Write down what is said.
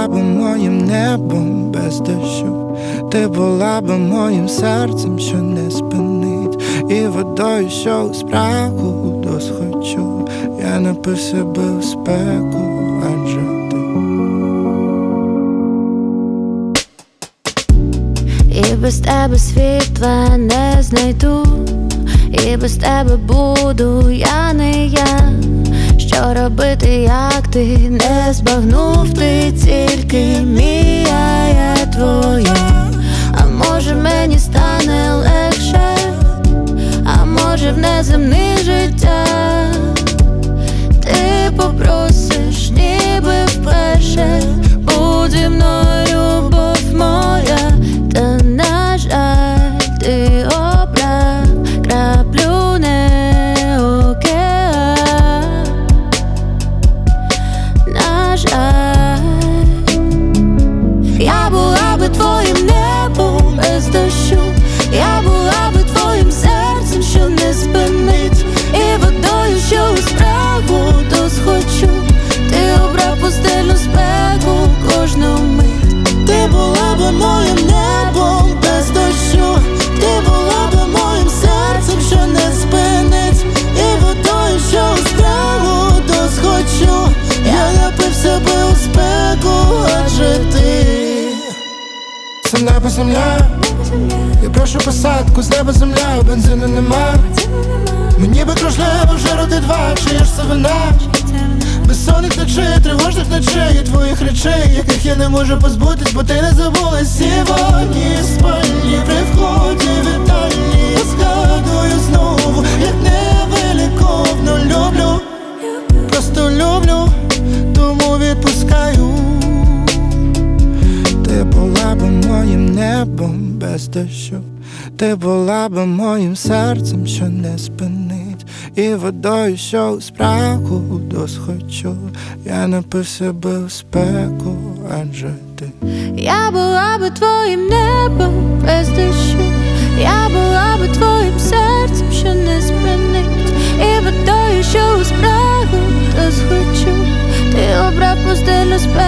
була би моїм небом без дощу, ти була би моїм серцем, що не спинить, і водою, що у спрагу досхочу. Я напився би у спеку, адже ти. І без тебе світла не знайду, і без тебе буду я не я. Що робити, як ти не збагнув, ти тільки мія, я твоя. А може мені стане легше, а може в неземне життя ти попросиш, ніби вперше, будь зі мною, любов моя. Та на жаль, ти обрав краплю, не океан. На жаль, я була би твоїм небом без дощу, я була би твоїм серцем, що не спинить, і водою, що у спрагу досхочу. Ти обрав пустельну спеку кожну мить. Ти була би моїм небом без дощу, ти була би моїм серцем, що не спинить, і водою, що у спрагу досхочу. Я напився би у спеку, адже ти. Це небо земля, я прошу посадку, з неба земля, бензину нема. Мені би кружляво вже роти два, чи ж це вина? Безсонних ночей, тривожних ночей і твоїх речей, яких я не можу позбутись, бо ти не забулась. Сьогодні спальні при вході вітальні, я згадую знову, як невиліковно люблю. Просто люблю, тому відпускаю. Ти була би моїм небом без дощу, ти була би моїм серцем, що не спинить, і водою, що у спрагу досхочу. Я напився би у спеку, адже ти. Я була би твоїм небом без дощу, я була би твоїм серцем, що не спинить, і водою, що у спрагу досхочу. Ти обрав пустельну спеку